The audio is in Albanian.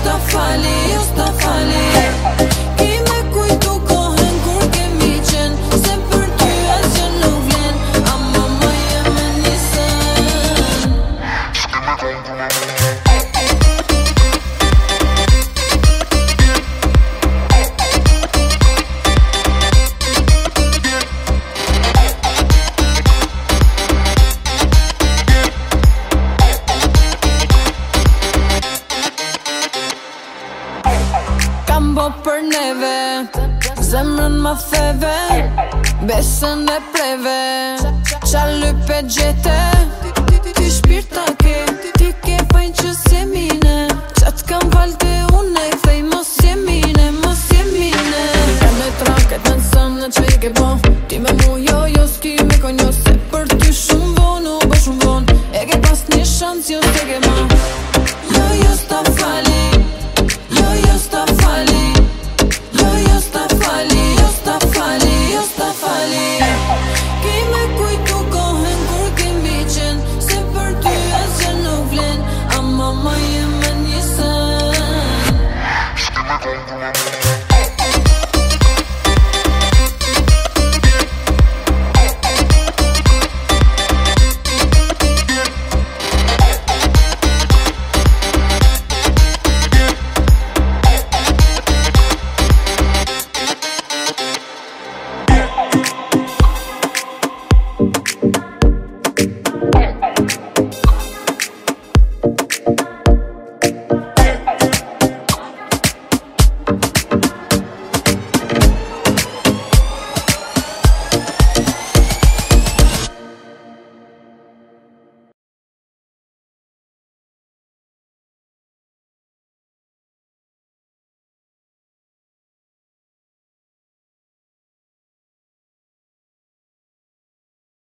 s'ta fali, jo s'ta fali. Ki me kujtu kohën kur kemi qenë, se për ty asgjë nuk vlen, ama më jeme një sen. Kam bo për neve, zemrën ma theve, besën e preve, qa lype gjete. Ti shpirta ke, ti ke fajn që s'jemine, qatë kam valte une, thej mos jemine, mos jemine. E me traket në sënë që i ke bo, ti me mu jo s'ki me konjo, se për ty shumë vonë, u bë shumë vonë, e ke pas një shans, jo se ke ma. Jo s'ta fali, jo s'ta fali, jo s'ta fali, jo s'ta fali, jo s'ta fali. Ki me kujtu kohën kur kemi qenë, se për ty asgjë nuk vlen, ama më jeme një sen.